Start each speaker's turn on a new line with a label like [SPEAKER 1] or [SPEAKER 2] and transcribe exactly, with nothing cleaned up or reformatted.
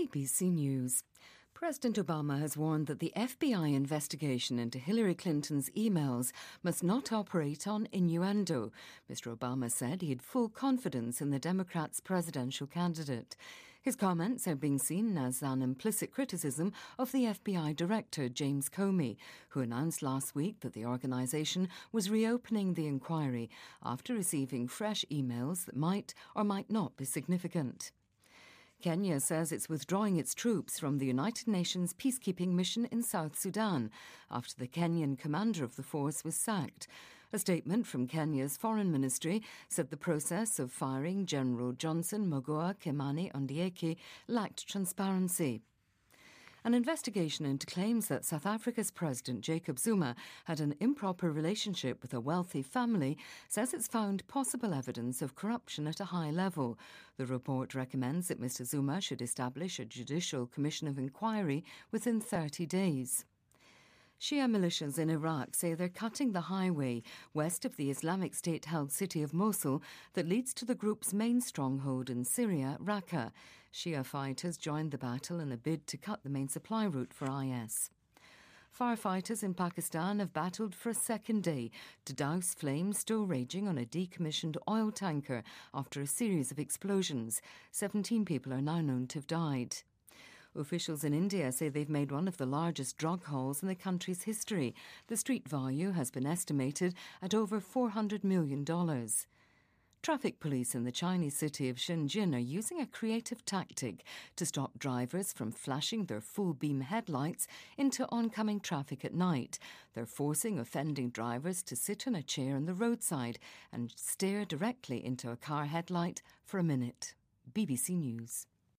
[SPEAKER 1] B B C News. President Obama has warned that the F B I investigation into Hillary Clinton's emails must not operate on innuendo. Mister Obama said he had full confidence in the Democrats' presidential candidate. His comments are being seen as an implicit criticism of the F B I Director, James Comey, who announced last week that the organisation was reopening the inquiry after receiving fresh emails that might or might not be significant. Kenya says it's withdrawing its troops from the United Nations peacekeeping mission in South Sudan after the Kenyan commander of the force was sacked. A statement from Kenya's foreign ministry said the process of firing General Johnson Mogoa Kimani Ondieki lacked transparency. An investigation into claims that South Africa's President Jacob Zuma had an improper relationship with a wealthy family says it's found possible evidence of corruption at a high level. The report recommends that Mister Zuma should establish a judicial commission of inquiry within thirty days. Shia militias in Iraq say they're cutting the highway west of the Islamic State-held city of Mosul that leads to the group's main stronghold in Syria, Raqqa. Shia fighters joined the battle in a bid to cut the main supply route for I S. Firefighters in Pakistan have battled for a second day to douse flames still raging on a decommissioned oil tanker after a series of explosions. Seventeen people are now known to have died. Officials in India say they've made one of the largest drug hauls in the country's history. The street value has been estimated at over four hundred million dollars. Traffic police in the Chinese city of Shenzhen are using a creative tactic to stop drivers from flashing their full-beam headlights into oncoming traffic at night. They're forcing offending drivers to sit on a chair on the roadside and stare directly into a car headlight for a minute. B B C News.